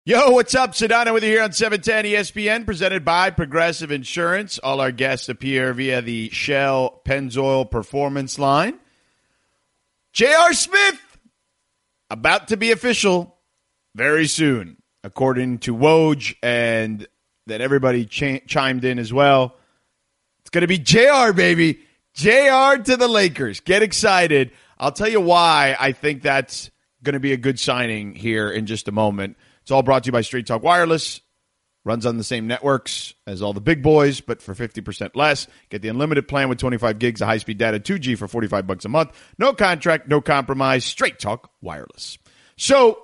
Yo, what's up? Sedano with you here on 710 ESPN, presented by Progressive Insurance. All our guests appear via the Shell Pennzoil Performance line. J.R. Smith, about to be official very soon, according to Woj, and that everybody chimed in as well. It's going to be J.R., baby. J.R. to the Lakers. Get excited. I'll tell you why I think that's going to be a good signing here in just a moment. It's all brought to you by Straight Talk Wireless. Runs on the same networks as all the big boys, but for 50% less. Get the unlimited plan with 25 gigs of high-speed data, 2G for $45 a month. No contract, no compromise. Straight Talk Wireless. So,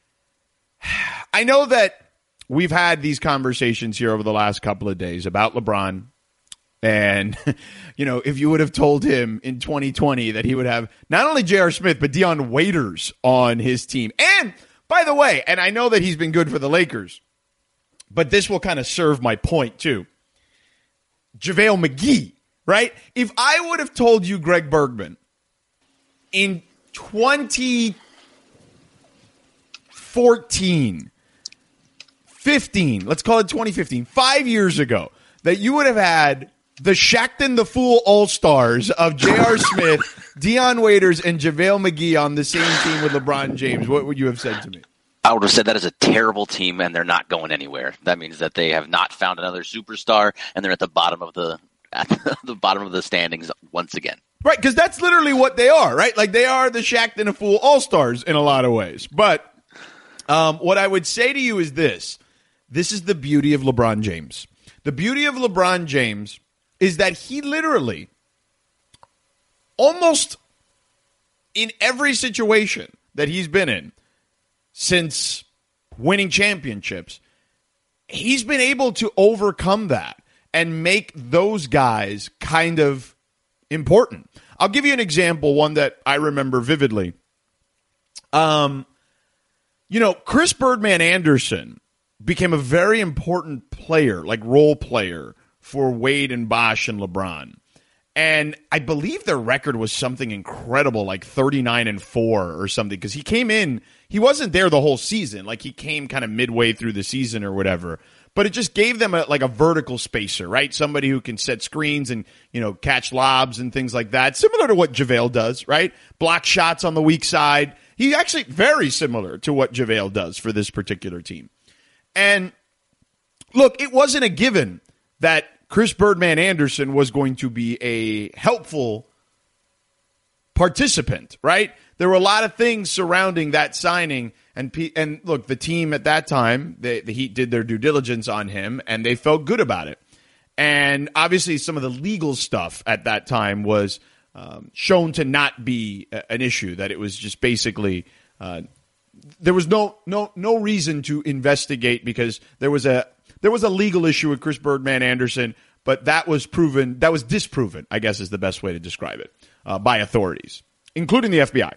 I know that we've had these conversations here over the last couple of days about LeBron. And, you know, if you would have told him in 2020 that he would have not only J.R. Smith, but Dion Waiters on his team. And, by the way, and I know that he's been good for the Lakers, but this will kind of serve my point too. JaVale McGee, right? If I would have told you Greg Bergman in 2014, 15, let's call it 2015, 5 years ago, that you would have had the Shaqtin' the Fool All-Stars of J.R. Smith, Dion Waiters, and JaVale McGee on the same team with LeBron James, what would you have said to me? I would have said that is a terrible team, and they're not going anywhere. That means that they have not found another superstar, and they're at the bottom of the standings once again. Right, because that's literally what they are, right? Like, they are the Shaqtin' a Fool All-Stars in a lot of ways. But what I would say to you is this. This is the beauty of LeBron James. The beauty of LeBron James is that he literally, almost in every situation that he's been in since winning championships, he's been able to overcome that and make those guys kind of important. I'll give you an example, one that I remember vividly. Chris Birdman Anderson became a very important player, like role player, for Wade and Bosh and LeBron. And I believe their record was something incredible, like 39-4 or something, because he came in, he wasn't there the whole season. Like, he came kind of midway through the season or whatever. But it just gave them a vertical spacer, right? Somebody who can set screens and, catch lobs and things like that. Similar to what JaVale does, right? Block shots on the weak side. He actually very similar to what JaVale does for this particular team. And look, it wasn't a given that Chris Birdman Anderson was going to be a helpful participant, right? There were a lot of things surrounding that signing, and look, the team at that time, the Heat did their due diligence on him, and they felt good about it. And obviously, some of the legal stuff at that time was shown to not be an issue. That it was just basically there was no reason to investigate because there was a legal issue with Chris Birdman Anderson, but that was disproven, I guess is the best way to describe it, by authorities, including the FBI.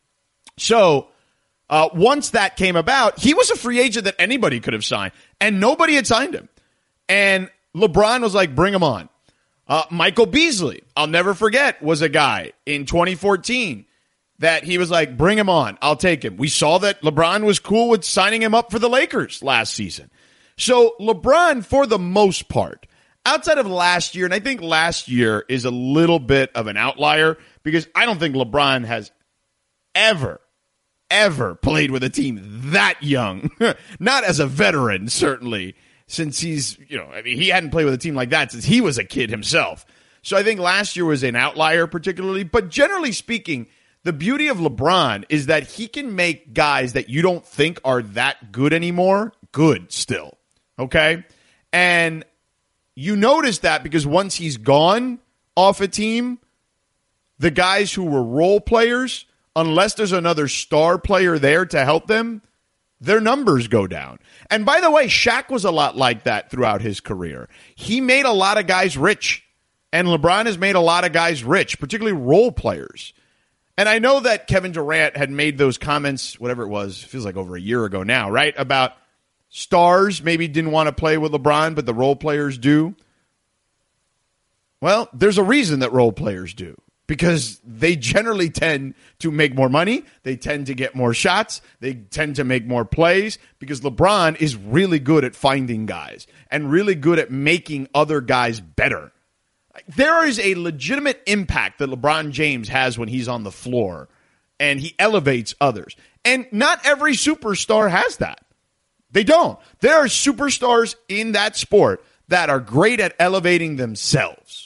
So once that came about, he was a free agent that anybody could have signed, and nobody had signed him. And LeBron was like, bring him on. Michael Beasley, I'll never forget, was a guy in 2014 that he was like, bring him on. I'll take him. We saw that LeBron was cool with signing him up for the Lakers last season. So LeBron, for the most part, outside of last year, and I think last year is a little bit of an outlier because I don't think LeBron has ever played with a team that young. Not as a veteran, certainly, since he hadn't played with a team like that since he was a kid himself. So I think last year was an outlier particularly. But generally speaking, the beauty of LeBron is that he can make guys that you don't think are that good anymore good still. Okay? And you notice that because once he's gone off a team, the guys who were role players, unless there's another star player there to help them, their numbers go down. And by the way, Shaq was a lot like that throughout his career. He made a lot of guys rich, and LeBron has made a lot of guys rich, particularly role players. And I know that Kevin Durant had made those comments, whatever it was, feels like over a year ago now, right? About stars maybe didn't want to play with LeBron, but the role players do. Well, there's a reason that role players do. because they generally tend to make more money. They tend to get more shots. They tend to make more plays because LeBron is really good at finding guys and really good at making other guys better. There is a legitimate impact that LeBron James has when he's on the floor, and he elevates others. And not every superstar has that. They don't. There are superstars in that sport that are great at elevating themselves.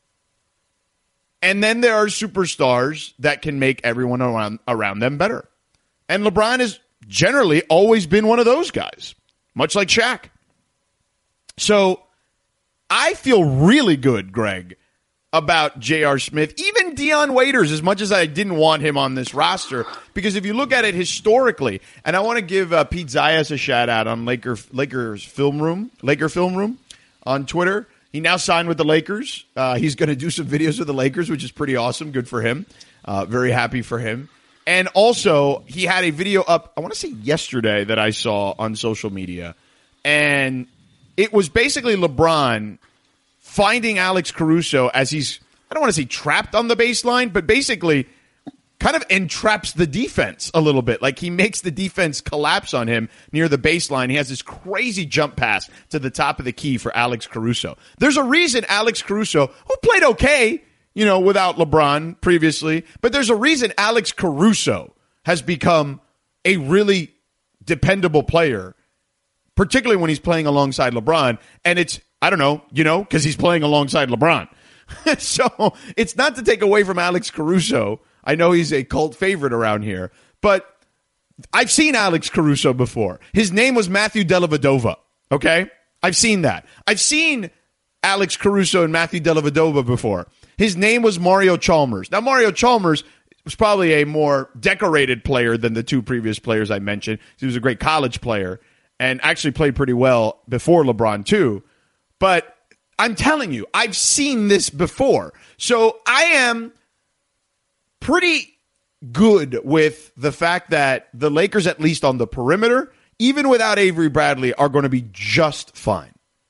And then there are superstars that can make everyone around them better. And LeBron has generally always been one of those guys, much like Shaq. So I feel really good, Greg, about J.R. Smith, even Dion Waiters, as much as I didn't want him on this roster, because if you look at it historically, and I want to give Pete Zayas a shout out on Laker Film Room on Twitter. He now signed with the Lakers. He's going to do some videos with the Lakers, which is pretty awesome. Good for him. Very happy for him. And also, he had a video up, I want to say yesterday, that I saw on social media. And it was basically LeBron finding Alex Caruso as he's, I don't want to say trapped on the baseline, but basically kind of entraps the defense a little bit. Like he makes the defense collapse on him near the baseline. He has this crazy jump pass to the top of the key for Alex Caruso. There's a reason Alex Caruso, who played okay, without LeBron previously, but there's a reason Alex Caruso has become a really dependable player, particularly when he's playing alongside LeBron. And it's, I don't know, because he's playing alongside LeBron. So it's not to take away from Alex Caruso. I know he's a cult favorite around here, but I've seen Alex Caruso before. His name was Matthew Dellavedova, okay? I've seen that. I've seen Alex Caruso and Matthew Dellavedova before. His name was Mario Chalmers. Now, Mario Chalmers was probably a more decorated player than the two previous players I mentioned. He was a great college player and actually played pretty well before LeBron, too. But I'm telling you, I've seen this before. So I am pretty good with the fact that the Lakers, at least on the perimeter, even without Avery Bradley, are going to be just fine.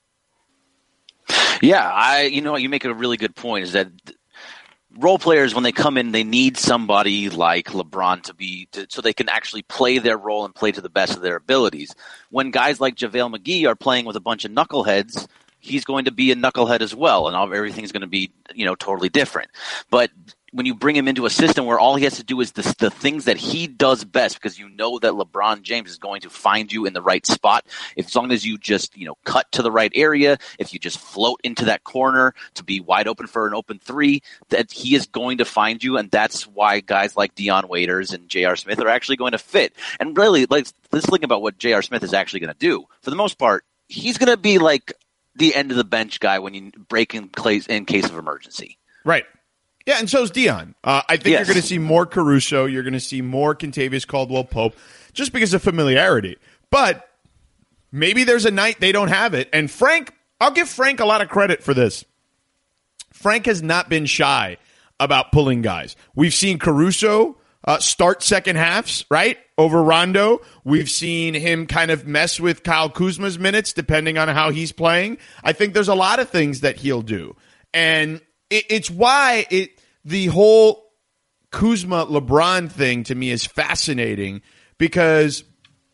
Yeah, you make a really good point, is that role players, when they come in, they need somebody like LeBron so they can actually play their role and play to the best of their abilities. When guys like JaVale McGee are playing with a bunch of knuckleheads, he's going to be a knucklehead as well, and everything's going to be, totally different. But when you bring him into a system where all he has to do is the things that he does best, because you know that LeBron James is going to find you in the right spot, as long as you just, cut to the right area, if you just float into that corner to be wide open for an open three, that he is going to find you. And that's why guys like Dion Waiters and J.R. Smith are actually going to fit. And really, let's think about what J.R. Smith is actually going to do. For the most part, he's going to be like the end of the bench guy when you break in case of emergency. Right. Yeah, and so is Dion. I think You're going to see more Caruso. You're going to see more Kentavious Caldwell-Pope just because of familiarity. But maybe there's a night they don't have it. And Frank, I'll give Frank a lot of credit for this. Frank has not been shy about pulling guys. We've seen Caruso start second halves, right, over Rondo. We've seen him kind of mess with Kyle Kuzma's minutes depending on how he's playing. I think there's a lot of things that he'll do. And it's why the whole Kuzma-LeBron thing to me is fascinating, because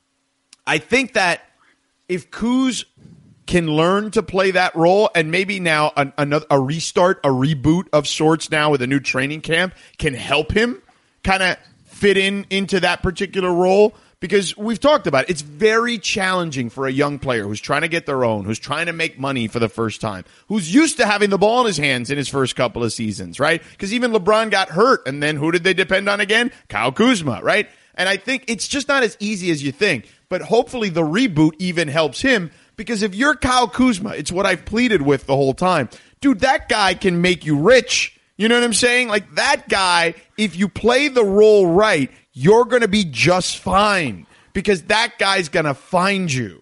I think that if Kuz can learn to play that role, and maybe now a restart, a reboot of sorts now with a new training camp can help him kind of fit into that particular role. Because we've talked about it. It's very challenging for a young player who's trying to get their own, who's trying to make money for the first time, who's used to having the ball in his hands in his first couple of seasons, right? Because even LeBron got hurt, and then who did they depend on again? Kyle Kuzma, right? And I think it's just not as easy as you think. But hopefully the reboot even helps him, because if you're Kyle Kuzma, it's what I've pleaded with the whole time. Dude, that guy can make you rich. You know what I'm saying? Like, that guy, if you play the role right, you're going to be just fine, because that guy's going to find you.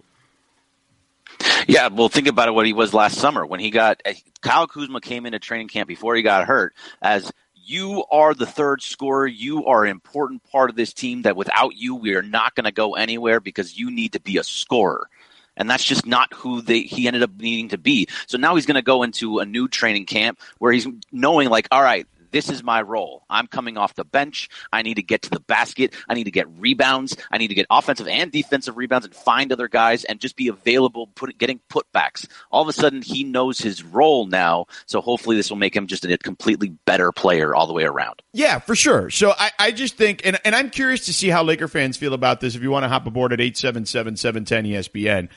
Yeah, well, think about it, what he was last summer when Kyle Kuzma came into training camp before he got hurt as, you are the third scorer. You are an important part of this team, that without you, we are not going to go anywhere, because you need to be a scorer. And that's just not who he ended up needing to be. So now he's going to go into a new training camp where he's knowing, like, all right, this is my role. I'm coming off the bench. I need to get to the basket. I need to get rebounds. I need to get offensive and defensive rebounds and find other guys and just be available, getting putbacks. All of a sudden, he knows his role now. So hopefully this will make him just a completely better player all the way around. Yeah, for sure. So I just think, and I'm curious to see how Laker fans feel about this. If you want to hop aboard at 877-710-ESPN,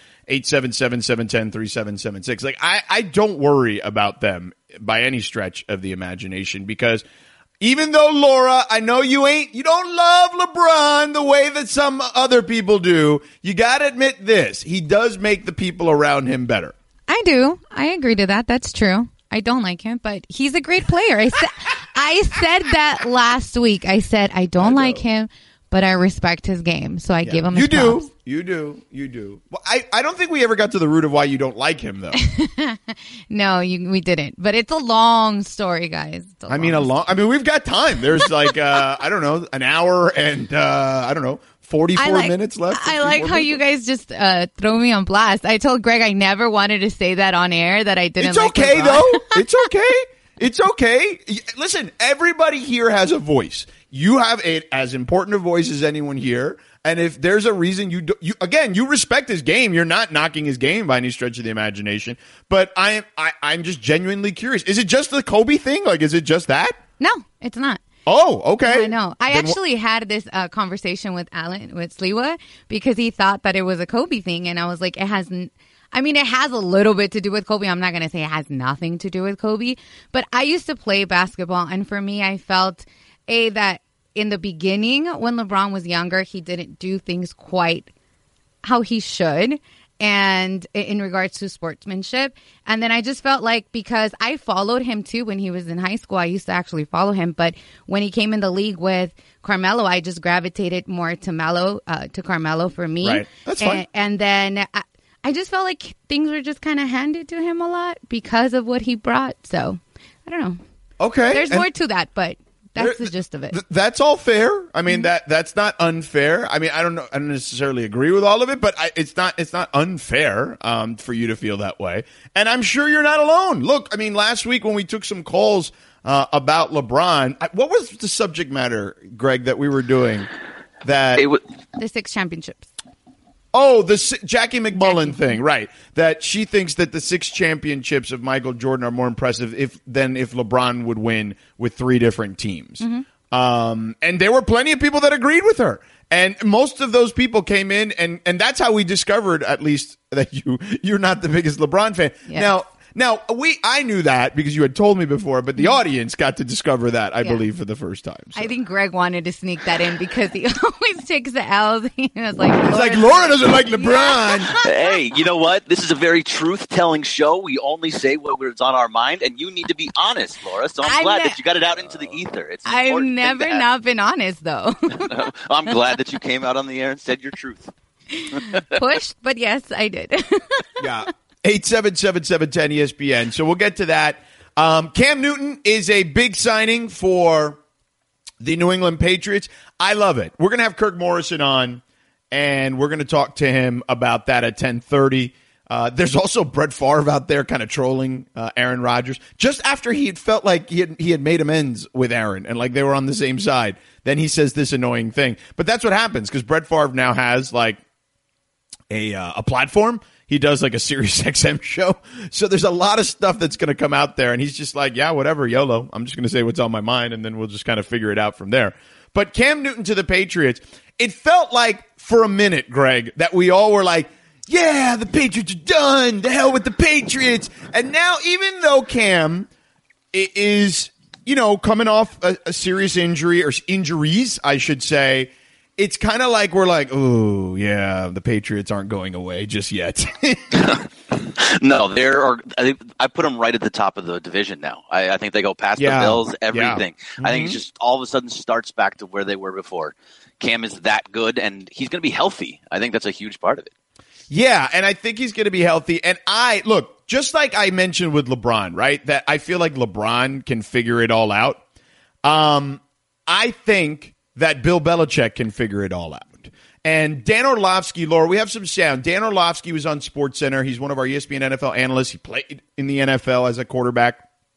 877-710-3776. Like, I don't worry about them by any stretch of the imagination, because even though, Laura, I know you don't love LeBron the way that some other people do, you got to admit this. He does make the people around him better. I do. I agree to that. That's true. I don't like him, but he's a great player. I said that last week. I said I don't like him, but I respect his game, so I give him his props. You do. Well, I don't think we ever got to the root of why you don't like him, though. No, we didn't. But it's a long story, guys. I mean, we've got time. There's like, I don't know, an hour and, 44 minutes left. I like how you guys just throw me on blast. I told Greg I never wanted to say that on air, that I didn't like LeBron. It's okay, though. It's okay. It's okay. Listen, everybody here has a voice. You have as important a voice as anyone here. And if there's a reason you respect his game. You're not knocking his game by any stretch of the imagination. But I'm just genuinely curious. Is it just the Kobe thing? Like, is it just that? No, it's not. Oh, okay. I know. I actually had this conversation with Sliwa, because he thought that it was a Kobe thing. And I was like, it has a little bit to do with Kobe. I'm not going to say it has nothing to do with Kobe. But I used to play basketball. And for me, I felt, that in the beginning, when LeBron was younger, he didn't do things quite how he should, and in regards to sportsmanship. And then I just felt like, because I followed him too when he was in high school, I used to actually follow him. But when he came in the league with Carmelo, I just gravitated more to Carmelo for me. Right. That's fine. And then I just felt like things were just kind of handed to him a lot because of what he brought. So I don't know. Okay. There's more to that, but that's the gist of it. That's all fair. I mean, that's not unfair. I mean, I don't necessarily agree with all of it, but it's not unfair for you to feel that way. And I'm sure you're not alone. Look, I mean, last week when we took some calls about LeBron, what was the subject matter, Greg, that we were doing? The 6 championships. Oh, the Jackie McMullen thing, right? That she thinks that the 6 championships of Michael Jordan are more impressive than if LeBron would win with 3 different teams. Mm-hmm. And there were plenty of people that agreed with her. And most of those people came in, and that's how we discovered, at least, that you're not the biggest LeBron fan. Yeah. Now, I knew that because you had told me before, but the audience got to discover that, I believe, for the first time. So. I think Greg wanted to sneak that in because he always takes the L's. He was like, Laura doesn't like LeBron. Hey, you know what? This is a very truth-telling show. We only say what's on our mind, and you need to be honest, Laura. So I'm glad that you got it out into the ether. I've never not been honest, though. I'm glad that you came out on the air and said your truth. Pushed, but yes, I did. Yeah. 877-710-ESPN. So we'll get to that. Cam Newton is a big signing for the New England Patriots. I love it. We're going to have Kirk Morrison on, and we're going to talk to him about that at 10:30. There's also Brett Favre out there kind of trolling Aaron Rodgers. Just after he had felt like he had made amends with Aaron and like they were on the same side, then he says this annoying thing. But that's what happens because Brett Favre now has like a platform. He does like a Sirius XM show. So there's a lot of stuff that's going to come out there. And he's just like, yeah, whatever, YOLO. I'm just going to say what's on my mind, and then we'll just kind of figure it out from there. But Cam Newton to the Patriots, it felt like for a minute, Greg, that we all were like, yeah, the Patriots are done. The hell with the Patriots. And now, even though Cam is, coming off a serious injury, or injuries, I should say, it's kind of like we're like, oh, yeah, the Patriots aren't going away just yet. No, I put them right at the top of the division now. I think they go past the Bills, everything. Yeah. Mm-hmm. I think it just all of a sudden starts back to where they were before. Cam is that good, and he's going to be healthy. I think that's a huge part of it. Yeah, and I think he's going to be healthy. And look, just like I mentioned with LeBron, right, that I feel like LeBron can figure it all out. I think that Bill Belichick can figure it all out. And Dan Orlovsky, Laura, we have some sound. Dan Orlovsky was on SportsCenter. He's one of our ESPN NFL analysts. He played in the NFL as a quarterback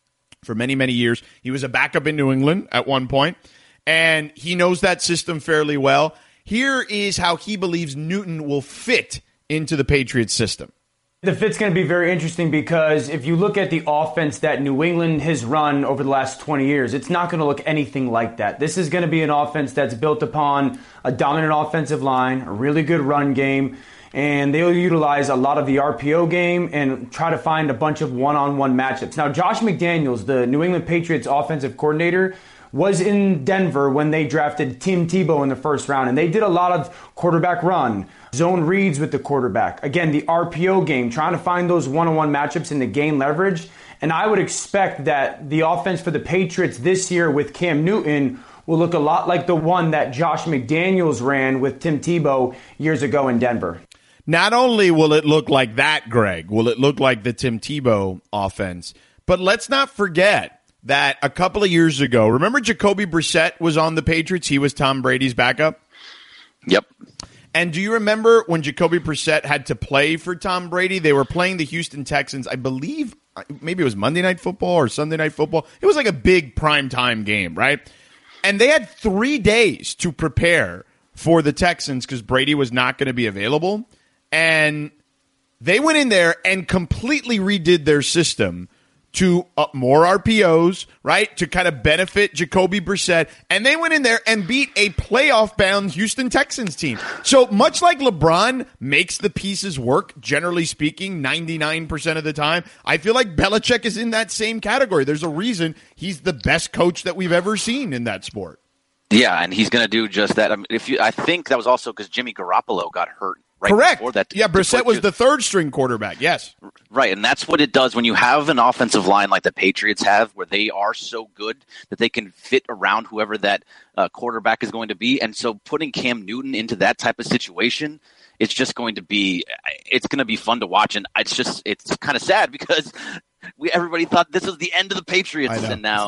for many, many years. He was a backup in New England at one point, and he knows that system fairly well. Here is how he believes Newton will fit into the Patriots system. The fit's going to be very interesting because if you look at the offense that New England has run over the last 20 years, it's not going to look anything like that. This is going to be an offense that's built upon a dominant offensive line, a really good run game, and they'll utilize a lot of the RPO game and try to find a bunch of one-on-one matchups. Now, Josh McDaniels, the New England Patriots offensive coordinator, was in Denver when they drafted Tim Tebow in the first round, and they did a lot of quarterback run, zone reads with the quarterback. Again, the RPO game, trying to find those one-on-one matchups and to gain leverage. And I would expect that the offense for the Patriots this year with Cam Newton will look a lot like the one that Josh McDaniels ran with Tim Tebow years ago in Denver. Not only will it look like that, Greg, will it look like the Tim Tebow offense, but let's not forget that a couple of years ago, remember Jacoby Brissett was on the Patriots? He was Tom Brady's backup? Yep. And do you remember when Jacoby Brissett had to play for Tom Brady? They were playing the Houston Texans, I believe, maybe it was Monday Night Football or Sunday Night Football. It was like a big primetime game, right? And they had 3 days to prepare for the Texans because Brady was not going to be available. And they went in there and completely redid their system to more RPOs, right, to kind of benefit Jacoby Brissett. And they went in there and beat a playoff-bound Houston Texans team. So much like LeBron makes the pieces work, generally speaking, 99% of the time, I feel like Belichick is in that same category. There's a reason he's the best coach that we've ever seen in that sport. Yeah, and he's going to do just that. I mean, I think that was also because Jimmy Garoppolo got hurt. Right. Correct. Before that, yeah, Brissett was the third-string quarterback, yes. Right, and that's what it does when you have an offensive line like the Patriots have, where they are so good that they can fit around whoever that quarterback is going to be. And so putting Cam Newton into that type of situation, it's going to be fun to watch. And it's kind of sad because everybody thought this was the end of the Patriots, and now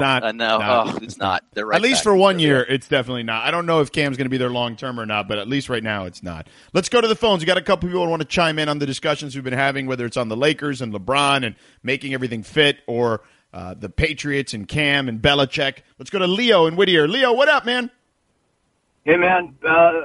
it's not. They're right. At least for 1 year, it's definitely not. I don't know if Cam's going to be there long term or not, but at least right now, it's not. Let's go to the phones. We got a couple people who want to chime in on the discussions we've been having, whether it's on the Lakers and LeBron and making everything fit, or the Patriots and Cam and Belichick. Let's go to Leo in Whittier. Leo, what up, man? Hey, man.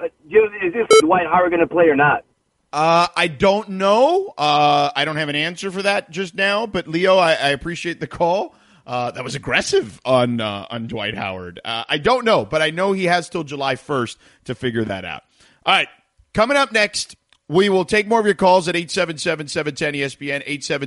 Is this Dwight Howard going to play or not? I don't know. I don't have an answer for that just now. But Leo, I appreciate the call. That was aggressive on Dwight Howard. I don't know, but I know he has till July 1st to figure that out. All right, coming up next, we will take more of your calls at 877-710-ESPN,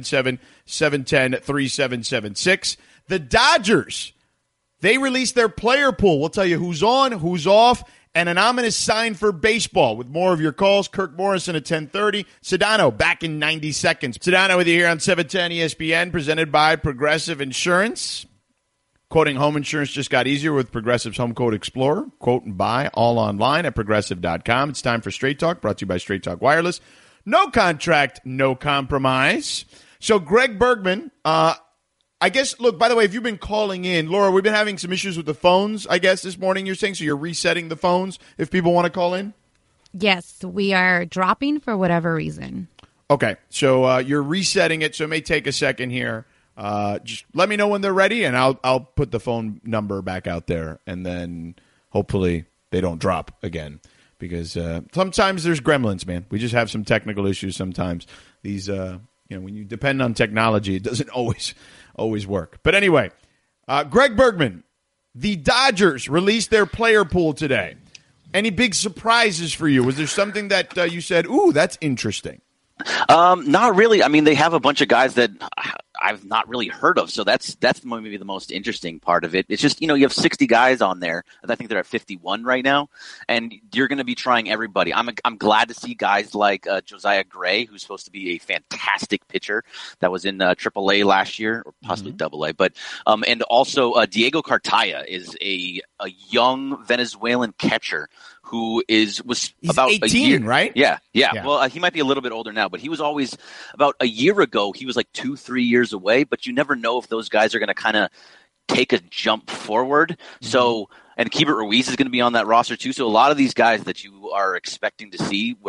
877-710-3776. The Dodgers, they released their player pool. We'll tell you who's on, who's off, and an ominous sign for baseball. With more of your calls, Kirk Morrison at 10:30. Sedano back in 90 seconds. Sedano with you here on 710 ESPN, presented by Progressive Insurance. Quoting home insurance just got easier with Progressive's Home Quote Explorer. Quote and buy all online at Progressive.com. It's time for Straight Talk, brought to you by Straight Talk Wireless. No contract, no compromise. So Greg Bergman, I guess, look, by the way, if you've been calling in, Laura, we've been having some issues with the phones, I guess, this morning, you're saying, so you're resetting the phones if people want to call in? Yes, we are dropping for whatever reason. Okay, so you're resetting it, so it may take a second here. Just let me know when they're ready, and I'll put the phone number back out there, and then hopefully they don't drop again. Because sometimes there's gremlins, man. We just have some technical issues sometimes. These, when you depend on technology, it doesn't always work. But anyway, Greg Bergman, the Dodgers released their player pool today. Any big surprises for you? Was there something that you said, ooh, that's interesting? Not really. I mean, they have a bunch of guys that I've not really heard of, so that's maybe the most interesting part of it. It's just, you have 60 guys on there, and I think they're at 51 right now, and you're going to be trying everybody. I'm glad to see guys like Josiah Gray, who's supposed to be a fantastic pitcher that was in AAA last year, or possibly AA, but and also Diego Cartaya is a young Venezuelan catcher who was about 18, a year, right? Yeah. Well, he might be a little bit older now, but he was always about a year ago. He was like 2-3 years away, but you never know if those guys are going to kind of take a jump forward. Mm-hmm. So, and Keibert Ruiz is going to be on that roster too. So a lot of these guys that you are expecting to see where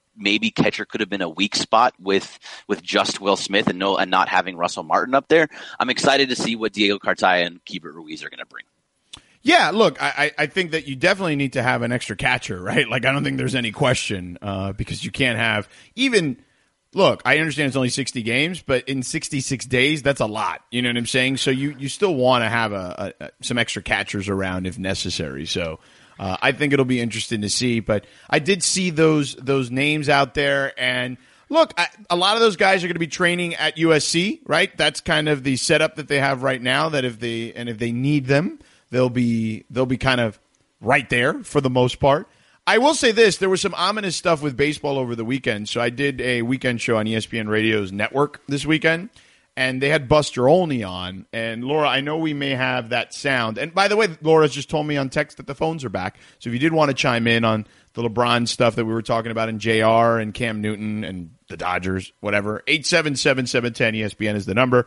maybe catcher could have been a weak spot with just Will Smith and not having Russell Martin up there. I'm excited to see what Diego Cartaya and Keibert Ruiz are going to bring. Yeah, look, I think that you definitely need to have an extra catcher, right? Like, I don't think there's any question because you can't have even – look, I understand it's only 60 games, but in 66 days, that's a lot. You know what I'm saying? So you still want to have some extra catchers around if necessary. So I think it'll be interesting to see. But I did see those names out there, and look, a lot of those guys are going to be training at USC, right? That's kind of the setup that they have right now. That if they need them, they'll be kind of right there for the most part. I will say this, there was some ominous stuff with baseball over the weekend. So I did a weekend show on ESPN Radio's network this weekend, and they had Buster Olney on. And Laura, I know we may have that sound. And by the way, Laura's just told me on text that the phones are back. So if you did want to chime in on the LeBron stuff that we were talking about, and JR and Cam Newton and the Dodgers, whatever, 877-710-ESPN is the number,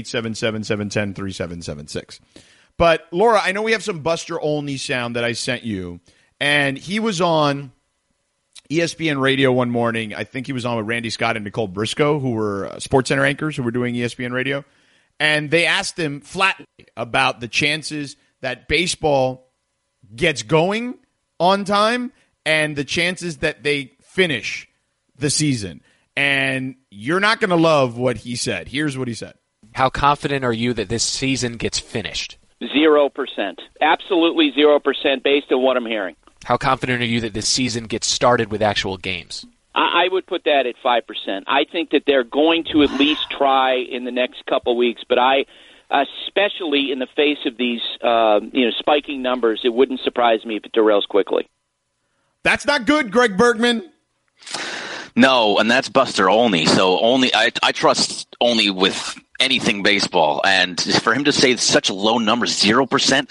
877-710-3776. But, Laura, I know we have some Buster Olney sound that I sent you, and he was on ESPN Radio one morning. I think he was on with Randy Scott and Nicole Briscoe, who were SportsCenter anchors who were doing ESPN Radio, and they asked him flatly about the chances that baseball gets going on time and the chances that they finish the season. And you're not going to love what he said. Here's what he said. How confident are you that this season gets finished? 0%. Absolutely 0% based on what I'm hearing. How confident are you that this season gets started with actual games? I would put that at 5%. I think that they're going to at least try in the next couple weeks, but especially in the face of these spiking numbers, it wouldn't surprise me if it derails quickly. That's not good, Greg Bergman. No, and that's Buster Olney. So I trust Olney with anything baseball, and for him to say such a low number, 0%,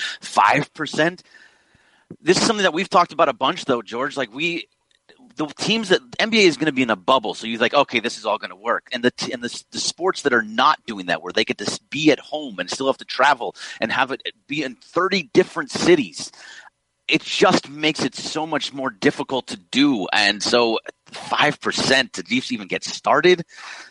5%, this is something that we've talked about a bunch, though, George. Like the teams that NBA is going to be in a bubble, so you're like, okay, this is all going to work. And the sports that are not doing that, where they get to be at home and still have to travel and have it be in 30 different cities, it just makes it so much more difficult to do. And so 5% to even get started.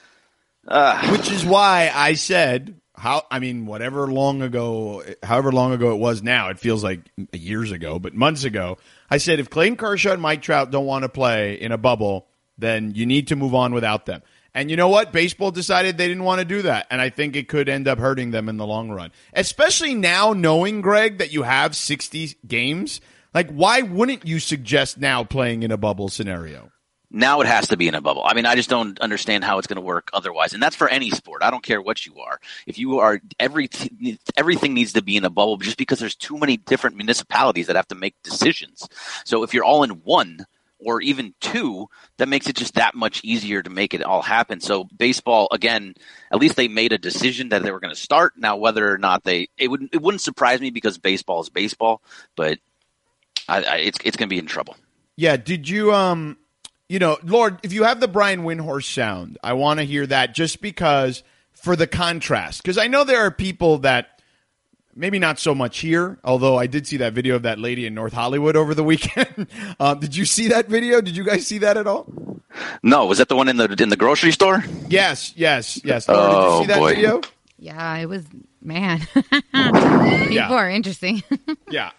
Which is why I said, however long ago it was now, it feels like years ago, but months ago, I said if Clayton Kershaw and Mike Trout don't want to play in a bubble, then you need to move on without them. And you know what? Baseball decided they didn't want to do that, and I think it could end up hurting them in the long run. Especially now knowing, Greg, that you have 60 games. Like, why wouldn't you suggest now playing in a bubble scenario? Now it has to be in a bubble. I mean, I just don't understand how it's going to work otherwise. And that's for any sport. I don't care what you are. If you are, everything needs to be in a bubble just because there's too many different municipalities that have to make decisions. So if you're all in one or even two, that makes it just that much easier to make it all happen. So baseball, again, at least they made a decision that they were going to start. Now, whether or not it wouldn't surprise me because baseball is baseball, but it's going to be in trouble. Yeah. Did you, Lord, if you have the Brian Windhorst sound, I want to hear that just because for the contrast. Because I know there are people that maybe not so much here, although I did see that video of that lady in North Hollywood over the weekend. Did you see that video? Did you guys see that at all? No. Was that the one in the grocery store? Yes. Laura, did you see that video? Yeah, it was, man. People are interesting. Yeah.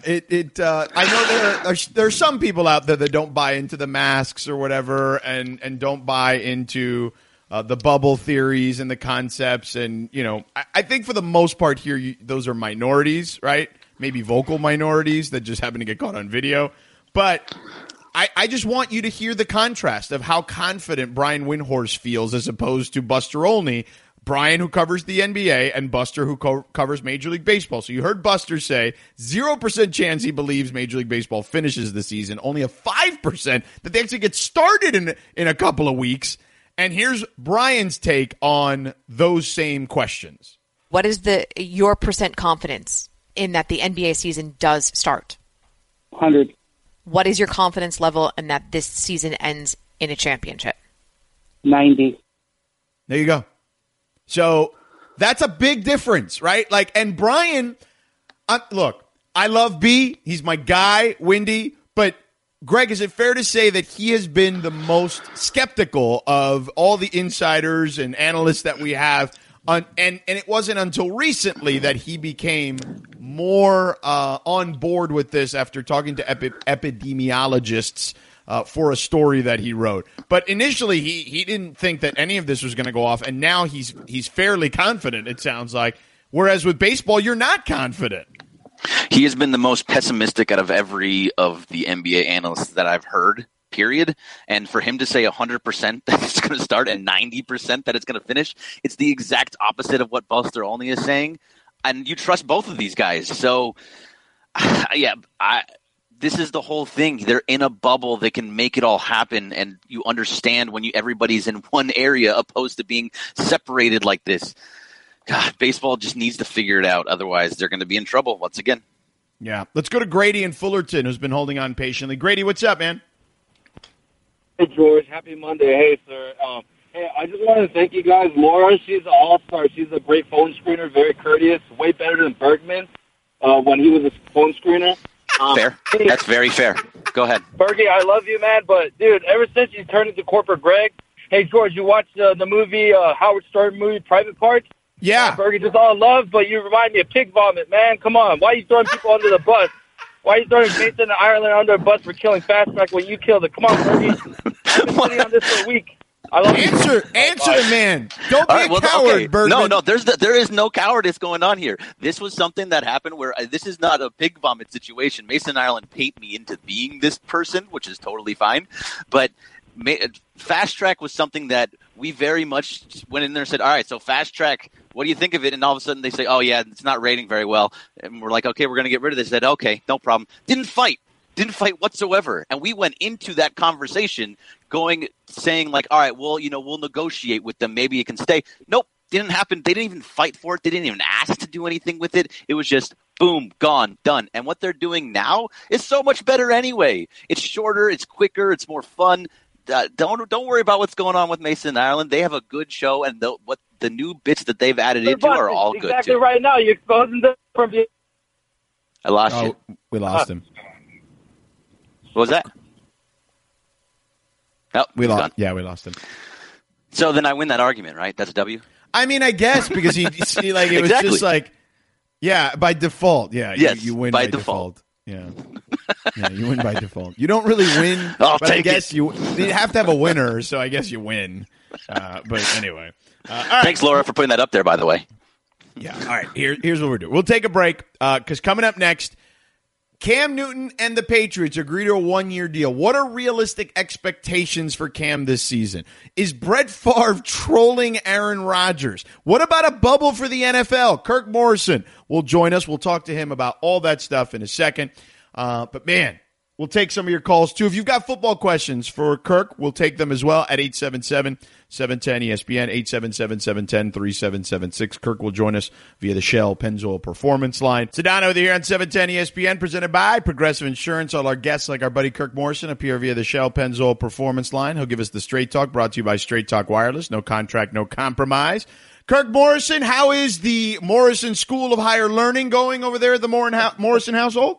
I know there are some people out there that don't buy into the masks or whatever, and don't buy into the bubble theories and the concepts, and I think for the most part here, those are minorities, right? Maybe vocal minorities that just happen to get caught on video, but I just want you to hear the contrast of how confident Brian Windhorst feels as opposed to Buster Olney. Brian, who covers the NBA, and Buster, who covers Major League Baseball. So you heard Buster say 0% chance he believes Major League Baseball finishes the season, only a 5% that they actually get started in a couple of weeks. And here's Brian's take on those same questions. What is your percent confidence in that the NBA season does start? 100. What is your confidence level in that this season ends in a championship? 90. There you go. So that's a big difference, right? And Brian, look, I love B. He's my guy, Windy, but Greg, is it fair to say that he has been the most skeptical of all the insiders and analysts that we have? And it wasn't until recently that he became more on board with this after talking to epidemiologists for a story that he wrote. But initially, he didn't think that any of this was going to go off, and now he's fairly confident, it sounds like. Whereas with baseball, you're not confident. He has been the most pessimistic out of every of the NBA analysts that I've heard, period. And for him to say 100% that it's going to start and 90% that it's going to finish, it's the exact opposite of what Buster Olney is saying. And you trust both of these guys. So, yeah, this is the whole thing. They're in a bubble. They can make it all happen. And you understand when everybody's in one area opposed to being separated like this. God, baseball just needs to figure it out. Otherwise, they're going to be in trouble once again. Yeah. Let's go to Grady in Fullerton, who's been holding on patiently. Grady, what's up, man? Hey, George. Happy Monday. Hey, sir. Hey, I just want to thank you guys. Laura, she's an all-star. She's a great phone screener, very courteous, way better than Bergman when he was a phone screener. Fair. That's very fair. Go ahead. Bergie, I love you, man. But, dude, ever since you turned into Corporate Greg, hey, George, you watched the movie, Howard Stern movie, Private Parts? Yeah. Bergie, just all love, but you remind me of pig vomit, man. Come on. Why are you throwing people under the bus? Why are you throwing Mason and Ireland under a bus for killing Fast Track when you killed it? Come on, Bergie. I've been sitting on this for a week. I love Answer the man. Don't be a coward, Bergman. No, there is no cowardice going on here. This was something that happened where this is not a pig vomit situation. Mason Ireland paint me into being this person, which is totally fine. But Fast Track was something that we very much went in there and said, all right, so Fast Track, what do you think of it? And all of a sudden they say, oh, yeah, it's not rating very well. And we're like, okay, we're going to get rid of this. They said, okay, no problem. Didn't fight whatsoever. And we went into that conversation saying like, all right, well, we'll negotiate with them. Maybe it can stay. Nope. Didn't happen. They didn't even fight for it. They didn't even ask to do anything with it. It was just boom, gone, done. And what they're doing now is so much better anyway. It's shorter. It's quicker. It's more fun. Don't worry about what's going on with Mason Ireland. They have a good show, and the new bits that they've added into are all good too. Exactly right now. You're exposing them from the. I lost you. We lost him. What was that? Oh, we lost. Yeah, we lost him. So then I win that argument, right? That's a W. I mean, I guess because it exactly. was just like, yeah, by default. Yeah, yes, you win by default. Yeah. Yeah, you win by default. You don't really win, but I guess you have to have a winner, so I guess you win. But anyway. All right. Thanks, Laura, for putting that up there, by the way. Yeah. All right. Here's what we're doing. We'll take a break because coming up next, Cam Newton and the Patriots agree to a one-year deal. What are realistic expectations for Cam this season? Is Brett Favre trolling Aaron Rodgers? What about a bubble for the NFL? Kirk Morrison will join us. We'll talk to him about all that stuff in a second. But, man, we'll take some of your calls, too. If you've got football questions for Kirk, we'll take them as well at 877-710-ESPN, 877-710-3776. Kirk will join us via the Shell Pennzoil Performance Line. Sedano with you here on 710 ESPN, presented by Progressive Insurance. All our guests, like our buddy Kirk Morrison, appear via the Shell Pennzoil Performance Line. He'll give us the Straight Talk, brought to you by Straight Talk Wireless. No contract, no compromise. Kirk Morrison, how is the Morrison School of Higher Learning going over there at the Morrison household?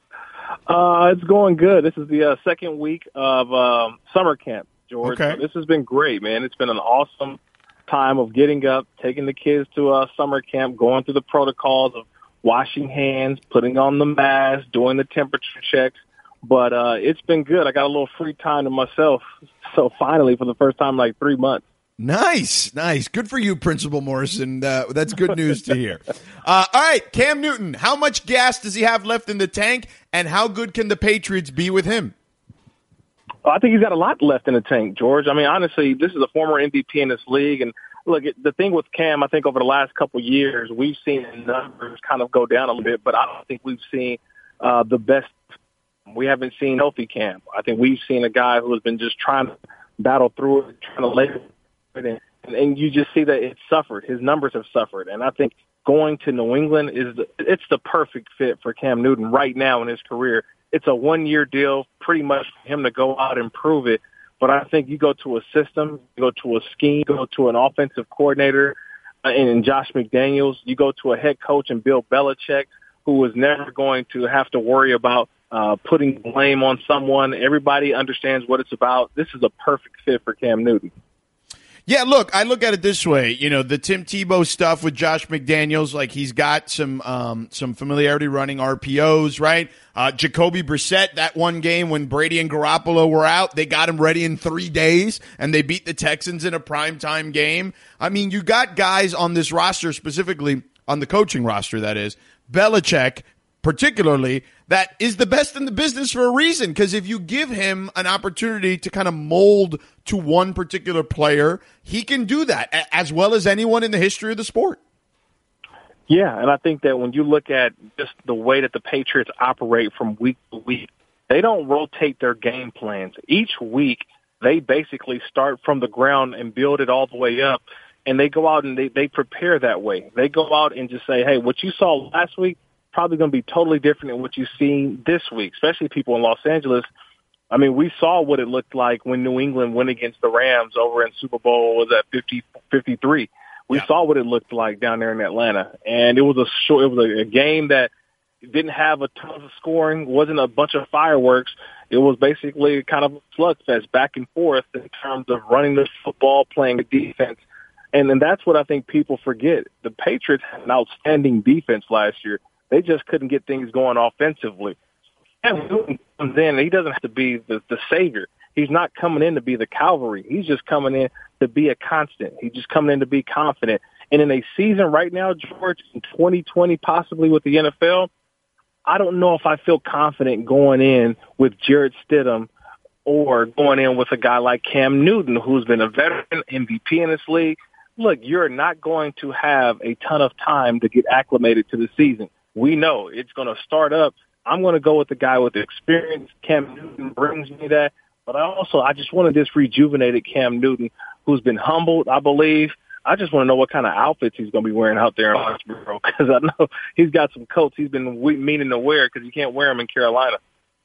It's going good. This is the second week of summer camp, George. Okay. So this has been great, man. It's been an awesome time of getting up, taking the kids to summer camp, going through the protocols of washing hands, putting on the mask, doing the temperature checks. But it's been good. I got a little free time to myself. So finally, for the first time in like 3 months. Nice. Good for you, Principal Morrison. That's good news to hear. All right, Cam Newton, how much gas does he have left in the tank, and how good can the Patriots be with him? I think he's got a lot left in the tank, George. I mean, honestly, this is a former MVP in this league. And look, the thing with Cam, I think over the last couple of years, we've seen numbers kind of go down a little bit, but I don't think we've seen the best. We haven't seen healthy Cam. I think we've seen a guy who has been just trying to battle through it, trying to lay it. And you just see that it's suffered. His numbers have suffered. And I think going to New England it's the perfect fit for Cam Newton right now in his career. It's a 1-year deal, pretty much for him to go out and prove it. But I think you go to a system, you go to a scheme, you go to an offensive coordinator in Josh McDaniels, you go to a head coach in Bill Belichick, who is never going to have to worry about putting blame on someone. Everybody understands what it's about. This is a perfect fit for Cam Newton. Yeah, look, I look at it this way. You know, the Tim Tebow stuff with Josh McDaniels, like he's got some familiarity running RPOs, right? Jacoby Brissett, that one game when Brady and Garoppolo were out, they got him ready in 3 days, and they beat the Texans in a primetime game. I mean, you got guys on this roster, specifically on the coaching roster, that is, Belichick, particularly, that is the best in the business for a reason. Because if you give him an opportunity to kind of mold to one particular player, he can do that as well as anyone in the history of the sport. Yeah, and I think that when you look at just the way that the Patriots operate from week to week, they don't rotate their game plans. Each week, they basically start from the ground and build it all the way up, and they go out and they prepare that way. They go out and just say, hey, what you saw last week, probably going to be totally different than what you've seen this week, especially people in Los Angeles. I mean, we saw what it looked like when New England went against the Rams over in Super Bowl, was at 53. We saw what it looked like down there in Atlanta, and it was a game that didn't have a ton of scoring, wasn't a bunch of fireworks. It was basically kind of a slugfest back and forth in terms of running the football, playing the defense. And then that's what I think people forget. The Patriots had an outstanding defense last year. They just couldn't get things going offensively. Cam Newton comes in, and he doesn't have to be the savior. He's not coming in to be the cavalry. He's just coming in to be a constant. He's just coming in to be confident. And in a season right now, George, in 2020, possibly with the NFL, I don't know if I feel confident going in with Jarrett Stidham or going in with a guy like Cam Newton, who's been a veteran MVP in this league. Look, you're not going to have a ton of time to get acclimated to the season. We know it's going to start up. I'm going to go with the guy with the experience. Cam Newton brings me that. But I just want this rejuvenated Cam Newton, who's been humbled, I believe. I just want to know what kind of outfits he's going to be wearing out there in Foxborough, because I know he's got some coats he's been meaning to wear because you can't wear them in Carolina.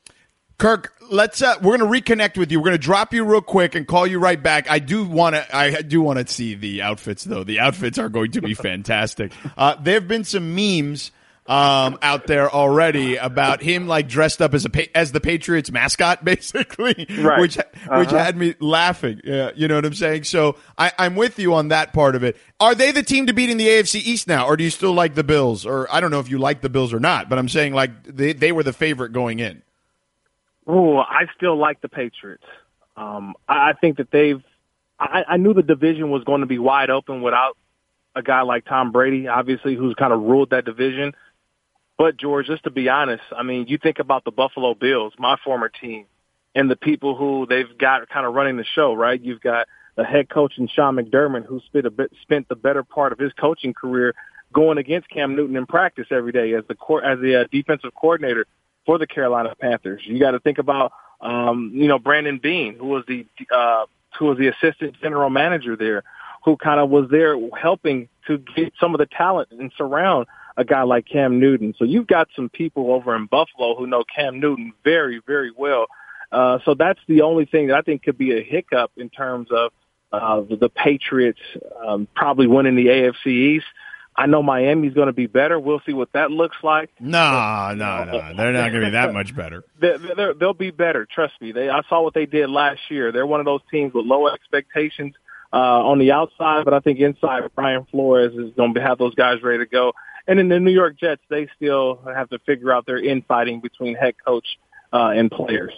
Kirk, we're going to reconnect with you. We're going to drop you real quick and call you right back. I do want to see the outfits, though. The outfits are going to be fantastic. There have been some memes out there already about him like dressed up as the Patriots mascot, basically, right. which had me laughing. Yeah, you know what I'm saying? So I'm with you on that part of it. Are they the team to beat in the AFC East now, or do you still like the Bills? Or I don't know if you like the Bills or not, but I'm saying like they were the favorite going in. Oh, I still like the Patriots. I think that I knew the division was going to be wide open without a guy like Tom Brady, obviously, who's kind of ruled that division. But, George, just to be honest, I mean, you think about the Buffalo Bills, my former team, and the people who they've got kind of running the show, right? You've got the head coach in Sean McDermott, who spent the better part of his coaching career going against Cam Newton in practice every day as the defensive coordinator for the Carolina Panthers. You got to think about, Brandon Beane, who was the assistant general manager there, who kind of was there helping to get some of the talent and surround a guy like Cam Newton. So you've got some people over in Buffalo who know Cam Newton very, very well. So that's the only thing that I think could be a hiccup in terms of the Patriots probably winning the AFC East. I know Miami's going to be better. We'll see what that looks like. No. They're not going to be that much better. They'll be better. Trust me. I saw what they did last year. They're one of those teams with low expectations on the outside, but I think inside Brian Flores is going to have those guys ready to go. And in the New York Jets, they still have to figure out their infighting between head coach and players.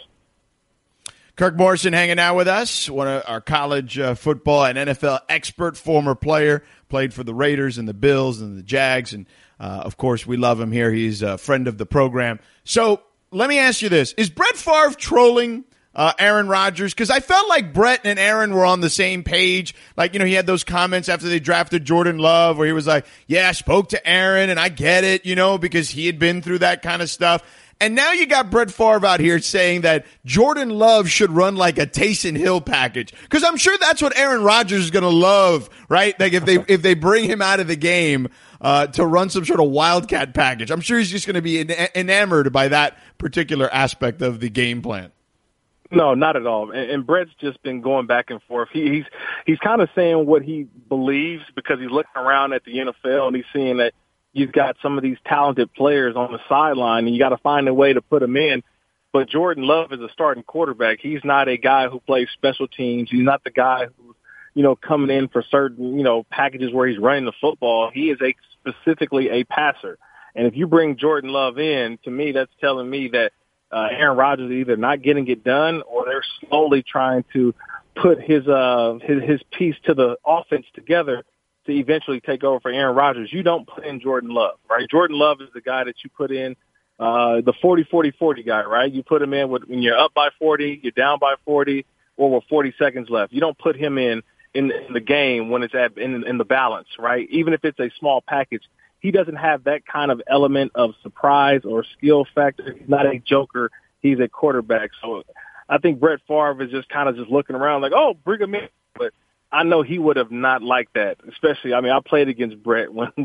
Kirk Morrison hanging out with us, one of our college football and NFL expert, former player, played for the Raiders and the Bills and the Jags. And, of course, we love him here. He's a friend of the program. So let me ask you this. Is Brett Favre trolling Aaron Rodgers? Because I felt like Brett and Aaron were on the same page. Like, he had those comments after they drafted Jordan Love where he was like, yeah, I spoke to Aaron and I get it, because he had been through that kind of stuff. And now you got Brett Favre out here saying that Jordan Love should run like a Taysom Hill package. Because I'm sure that's what Aaron Rodgers is going to love, right? Like if they bring him out of the game to run some sort of wildcat package. I'm sure he's just going to be enamored by that particular aspect of the game plan. No, not at all. And Brett's just been going back and forth. He's kind of saying what he believes because he's looking around at the NFL and he's seeing that you've got some of these talented players on the sideline and you got to find a way to put them in. But Jordan Love is a starting quarterback. He's not a guy who plays special teams. He's not the guy who's, coming in for certain, packages where he's running the football. He is specifically a passer. And if you bring Jordan Love in, to me, that's telling me that Aaron Rodgers is either not getting it done or they're slowly trying to put his piece to the offense together to eventually take over for Aaron Rodgers. You don't put in Jordan Love, right? Jordan Love is the guy that you put in, the 40-40-40 guy, right? You put him in when you're up by 40, you're down by 40, or with 40 seconds left. You don't put him in the game when it's in the balance, right? Even if it's a small package, he doesn't have that kind of element of surprise or skill factor. He's not a joker. He's a quarterback. So I think Brett Favre is just kind of just looking around like, oh, bring him in. But I know he would have not liked that, especially, I played against Brett when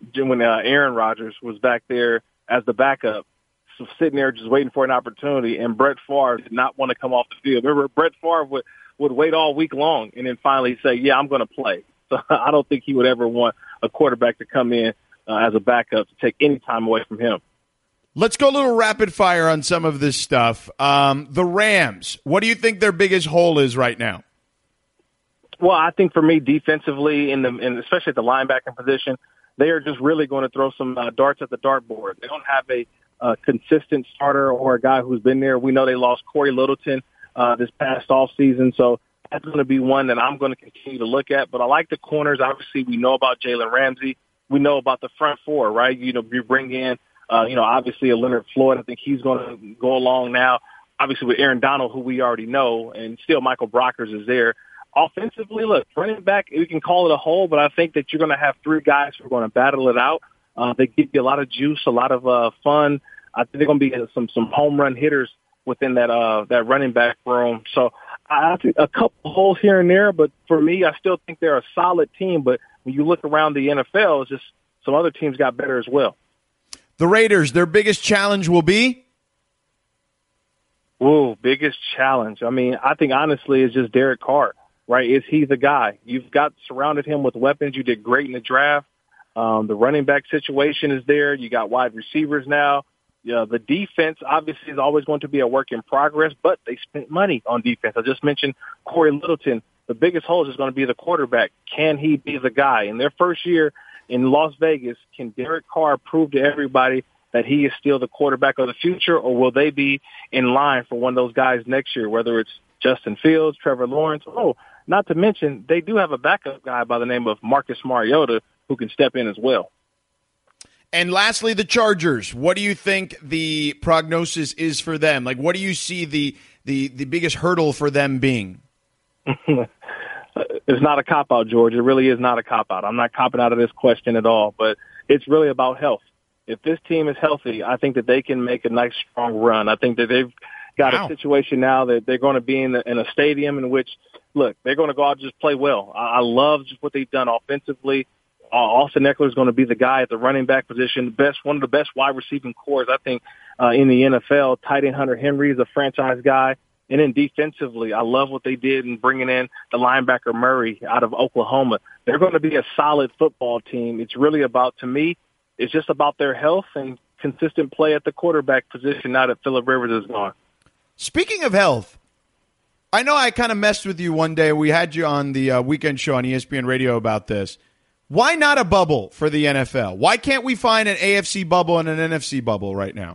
Aaron Rodgers was back there as the backup, so sitting there just waiting for an opportunity, and Brett Favre did not want to come off the field. Remember, Brett Favre would wait all week long and then finally say, yeah, I'm going to play. So I don't think he would ever want a quarterback to come in as a backup to take any time away from him. Let's go a little rapid fire on some of this stuff. The Rams, what do you think their biggest hole is right now? Well, I think for me, defensively, and especially at the linebacking position, they are just really going to throw some darts at the dartboard. They don't have a consistent starter or a guy who's been there. We know they lost Corey Littleton this past offseason, so that's going to be one that I'm going to continue to look at. But I like the corners. Obviously, we know about Jalen Ramsey. We know about the front four, right? You bring in, obviously a Leonard Floyd. I think he's going to go along now. Obviously with Aaron Donald, who we already know, and still Michael Brockers is there. Offensively, look, running back, we can call it a hole, but I think that you're going to have three guys who are going to battle it out. They give you a lot of juice, a lot of fun. I think they're going to be some home run hitters within that running back room. So I think a couple holes here and there, but for me, I still think they're a solid team. But when you look around the NFL, it's just some other teams got better as well. The Raiders, their biggest challenge will be? Ooh, biggest challenge. I think honestly it's just Derek Carr. Right? Is he the guy? You've got surrounded him with weapons. You did great in the draft. The running back situation is there. You got wide receivers now. The defense obviously is always going to be a work in progress, but they spent money on defense. I just mentioned Corey Littleton. The biggest hole is just going to be the quarterback. Can he be the guy? In their first year in Las Vegas, can Derek Carr prove to everybody that he is still the quarterback of the future, or will they be in line for one of those guys next year, whether it's Justin Fields, Trevor Lawrence? Not to mention, they do have a backup guy by the name of Marcus Mariota who can step in as well. And lastly, the Chargers. What do you think the prognosis is for them? Like, what do you see the biggest hurdle for them being? It's not a cop-out, George. It really is not a cop-out. I'm not copping out of this question at all, but it's really about health. If this team is healthy, I think that they can make a nice, strong run. I think that they've got a situation now that they're going to be in a stadium in which, look, they're going to go out and just play well. I love just what they've done offensively. Austin Eckler is going to be the guy at the running back position, one of the best wide receiving cores, I think, in the NFL. Tight end Hunter Henry is a franchise guy. And then defensively, I love what they did in bringing in the linebacker Murray out of Oklahoma. They're going to be a solid football team. It's really about, to me, it's just about their health and consistent play at the quarterback position now that Phillip Rivers is gone. Speaking of health, I know I kind of messed with you one day. We had you on the weekend show on ESPN Radio about this. Why not a bubble for the NFL? Why can't we find an AFC bubble and an NFC bubble right now?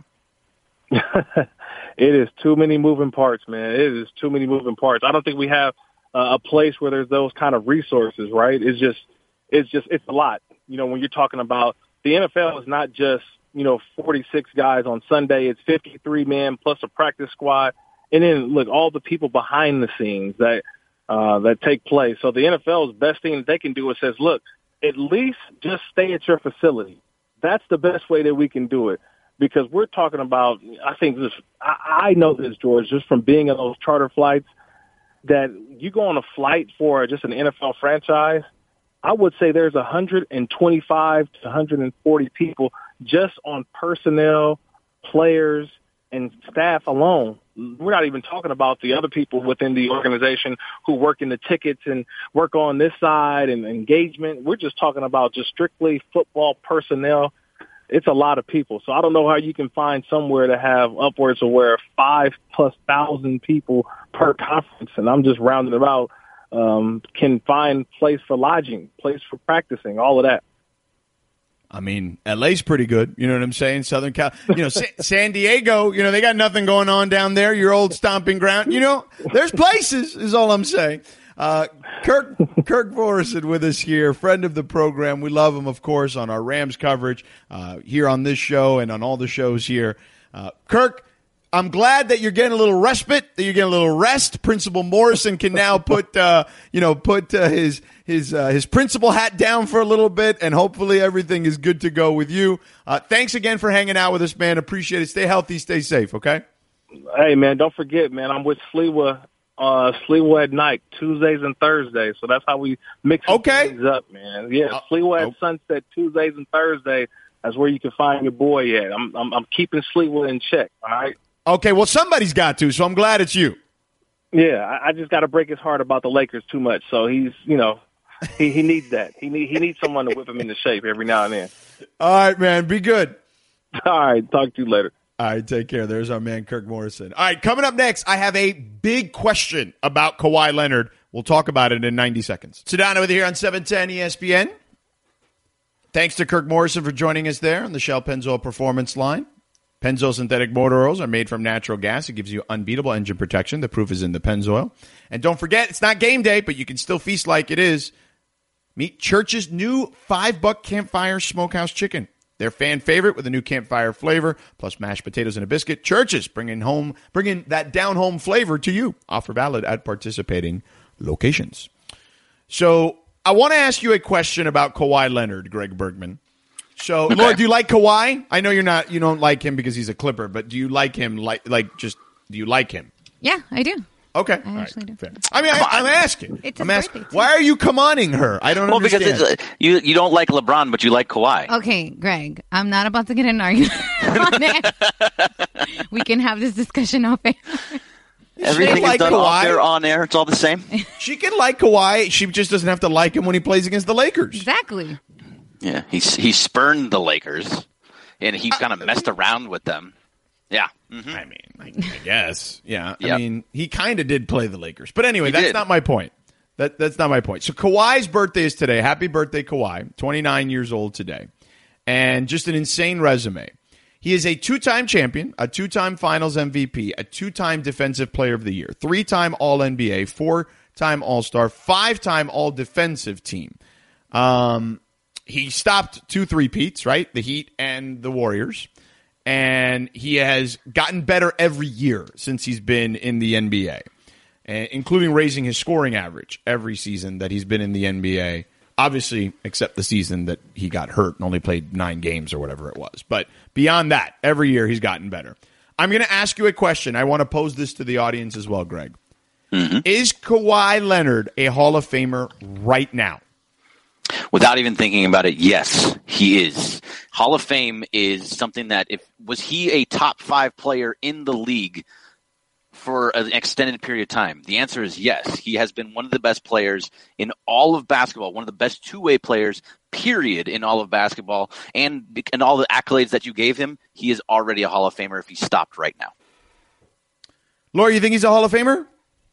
It is too many moving parts, man. It is too many moving parts. I don't think we have a place where there's those kind of resources, right? It's a lot. When you're talking about the NFL is not just, 46 guys on Sunday. It's 53 men plus a practice squad. And then, look, all the people behind the scenes that take place. So the NFL's best thing that they can do is says, look, at least just stay at your facility. That's the best way that we can do it. Because we're talking about, I know this, George, just from being on those charter flights, that you go on a flight for just an NFL franchise, I would say there's 125 to 140 people just on personnel, players, and staff alone. We're not even talking about the other people within the organization who work in the tickets and work on this side and engagement. We're just talking about just strictly football personnel. it's a lot of people. So I don't know how you can find somewhere to have upwards of where 5,000+ people per conference, and I'm just rounding it out, can find place for lodging, place for practicing, all of that. I mean, LA's pretty good. You know what I'm saying? Southern Cal, San Diego, they got nothing going on down there. Your old stomping ground. There's places is all I'm saying. Kirk Morrison with us here, friend of the program. We love him, of course, on our Rams coverage, here on this show and on all the shows here. Kirk, I'm glad that you're getting a little respite, that you're getting a little rest. Principal Morrison can now put his principal hat down for a little bit, and hopefully everything is good to go with you. Thanks again for hanging out with us, man. Appreciate it. Stay healthy, stay safe, okay? Hey, man, don't forget, man, I'm with Sliwa at night, Tuesdays and Thursdays. So that's how we mix things up, man. Yeah, Sliwa at sunset, Tuesdays and Thursdays. That's where you can find your boy at. I'm keeping Sliwa in check, all right? Okay, well, somebody's got to, so I'm glad it's you. Yeah, I just got to break his heart about the Lakers too much. So he's, he needs that. He needs someone to whip him into shape every now and then. All right, man, be good. All right, talk to you later. All right, take care. There's our man, Kirk Morrison. All right, coming up next, I have a big question about Kawhi Leonard. We'll talk about it in 90 seconds. Sedano with you here on 710 ESPN. Thanks to Kirk Morrison for joining us there on the Shell Pennzoil Performance Line. Pennzoil synthetic motor oils are made from natural gas. It gives you unbeatable engine protection. The proof is in the Pennzoil. And don't forget, it's not game day, but you can still feast like it is. Meet Church's new $5 Campfire Smokehouse Chicken. Their fan favorite with a new campfire flavor, plus mashed potatoes and a biscuit. Church's bringing that down-home flavor to you. Offer valid at participating locations. So I want to ask you a question about Kawhi Leonard, Greg Bergman. So, okay. Laura, do you like Kawhi? I know you don't like him because he's a Clipper, but do you like him? Do you like him? Yeah, I do. Okay. I actually do. Fair. I mean, I'm asking. It's his birthday, too. Why are you commoning her? I don't understand. Well, because you don't like LeBron, but you like Kawhi. Okay, Greg, I'm not about to get in an argument on it. We can have this discussion off air. Everything is done off air, on air. It's all the same. She can like Kawhi. She just doesn't have to like him when he plays against the Lakers. Exactly. Yeah, he spurned the Lakers, and he kind of messed around with them. Yeah. Mm-hmm. I mean, I guess. Yeah. Yep. I mean, he kind of did play the Lakers. But anyway, that's not my point. That's not my point. So Kawhi's birthday is today. Happy birthday, Kawhi. 29 years old today. And just an insane resume. He is a 2-time champion, a 2-time Finals MVP, a 2-time Defensive Player of the Year, 3-time All-NBA, 4-time All-Star, 5-time All-Defensive Team. He stopped 2 three-peats, right? The Heat and the Warriors. And he has gotten better every year since he's been in the NBA, including raising his scoring average every season that he's been in the NBA. Obviously, except the season that he got hurt and only played 9 games or whatever it was. But beyond that, every year he's gotten better. I'm going to ask you a question. I want to pose this to the audience as well, Greg. Mm-hmm. Is Kawhi Leonard a Hall of Famer right now? Without even thinking about it, yes, he is. Hall of Fame is something that was he a top 5 player in the league for an extended period of time? The answer is yes. He has been one of the best players in all of basketball, one of the best two-way players, period, in all of basketball. And all the accolades that you gave him, he is already a Hall of Famer if he stopped right now. Laura, you think he's a Hall of Famer?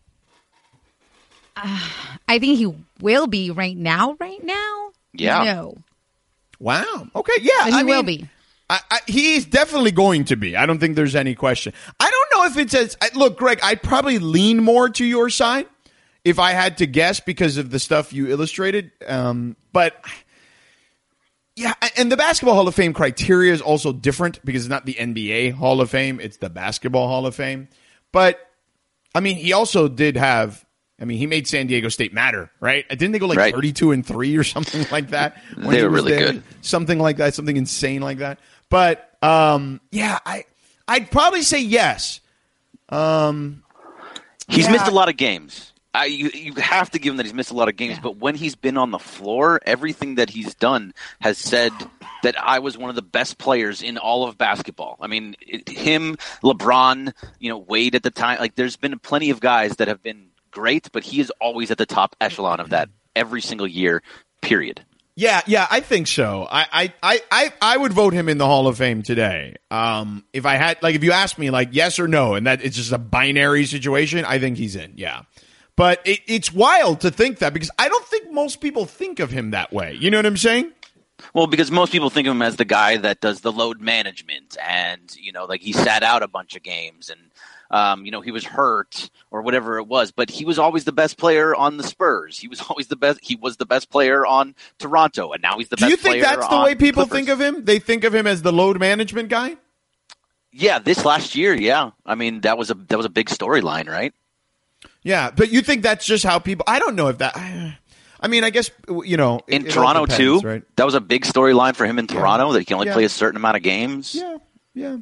I think he will be right now. Yeah. No. Wow. Okay. Yeah. But he will be. He's definitely going to be. I don't think there's any question. I don't know if it's as look, Greg. I'd probably lean more to your side if I had to guess because of the stuff you illustrated. But yeah, and the Basketball Hall of Fame criteria is also different because it's not the NBA Hall of Fame; it's the Basketball Hall of Fame. But I mean, he also did have. I mean, he made San Diego State matter, right? Didn't they go like 32-3 or something like that? They were really good. Something like that, something insane like that. But yeah, I'd probably say yes. He's missed a lot of games. You have to give him that he's missed a lot of games. Yeah. But when he's been on the floor, everything that he's done has said that I was one of the best players in all of basketball. I mean, him, LeBron, Wade at the time. Like, there's been plenty of guys that have been great, but he is always at the top echelon of that every single year, period. Yeah, I think so. I would vote him in the Hall of Fame today. If I had, like, if you asked me, like, yes or no, and that it's just a binary situation, I think he's in. Yeah, but it's wild to think that, because I don't think most people think of him that way. You know what I'm saying? Well, because most people think of him as the guy that does the load management, and like he sat out a bunch of games, and he was hurt or whatever it was, but he was always the best player on the Spurs. He was always the best. He was the best player on Toronto, and now he's the best player. Do you think that's the way people think of him? They think of him as the load management guy? Yeah, this last year, yeah. I mean, that was a big storyline, right? Yeah, but you think that's just how people? I don't know if that. I mean, I guess in Toronto depends, too. Right? That was a big storyline for him in Toronto, that he can only play a certain amount of games. Yeah.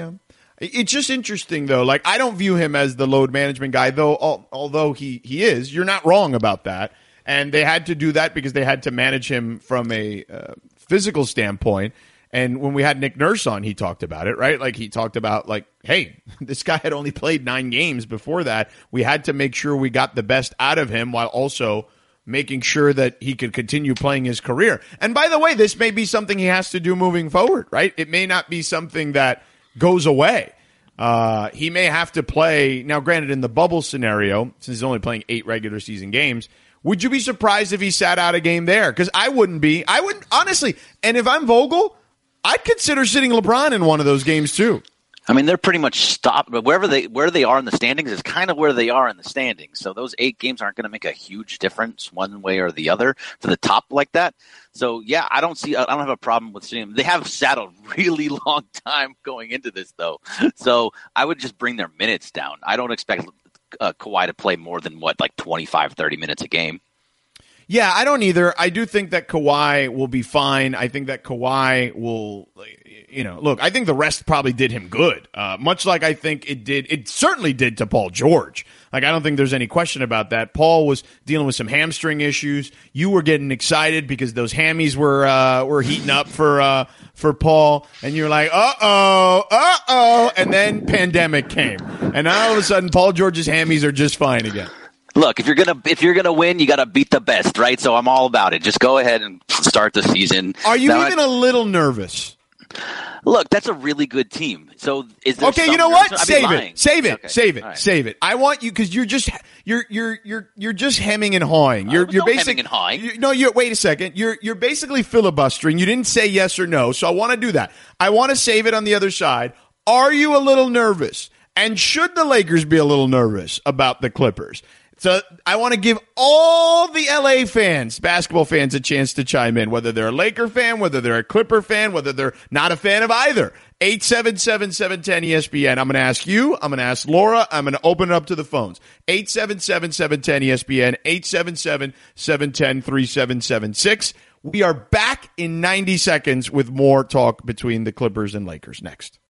It's just interesting, though. Like, I don't view him as the load management guy, though. Although he is, you're not wrong about that. And they had to do that because they had to manage him from a physical standpoint. And when we had Nick Nurse on, he talked about it, right? Like, he talked about, like, hey, this guy had only played 9 games before that. We had to make sure we got the best out of him while also making sure that he could continue playing his career. And by the way, this may be something he has to do moving forward, right? It may not be something that goes away. He may have to play. Now, granted, in the bubble scenario, since he's only playing 8 regular season games, would you be surprised if he sat out a game there? Because I wouldn't be. I wouldn't, honestly. And if I'm Vogel, I'd consider sitting LeBron in one of those games too. I mean, they're pretty much stopped. But where they are in the standings is kind of where they are in the standings. So those 8 games aren't going to make a huge difference one way or the other to the top like that. So yeah, I don't have a problem with seeing them. They have sat a really long time going into this, though. So I would just bring their minutes down. I don't expect Kawhi to play more than 25, 30 minutes a game. Yeah, I don't either. I do think that Kawhi will be fine. I think that Kawhi will, look, I think the rest probably did him good. Much like I think it certainly did to Paul George. Like, I don't think there's any question about that. Paul was dealing with some hamstring issues. You were getting excited because those hammies were heating up for Paul, and you were like, uh-oh, and then pandemic came. And all of a sudden, Paul George's hammies are just fine again. Look, if you're gonna win, you got to beat the best, right? So I'm all about it. Just go ahead and start the season. Are you even a little nervous? Look, that's a really good team. So is there? Okay, you know what? Save it. I want you, because you're just hemming and hawing. You're hemming and hawing. Wait a second. You're basically filibustering. You didn't say yes or no, so I want to do that. I want to save it on the other side. Are you a little nervous? And should the Lakers be a little nervous about the Clippers? So I want to give all the LA fans, basketball fans, a chance to chime in, whether they're a Laker fan, whether they're a Clipper fan, whether they're not a fan of either. 877-710-ESPN. I'm going to ask you. I'm going to ask Laura. I'm going to open it up to the phones. 877-710-ESPN, 877-710-3776. We are back in 90 seconds with more talk between the Clippers and Lakers next.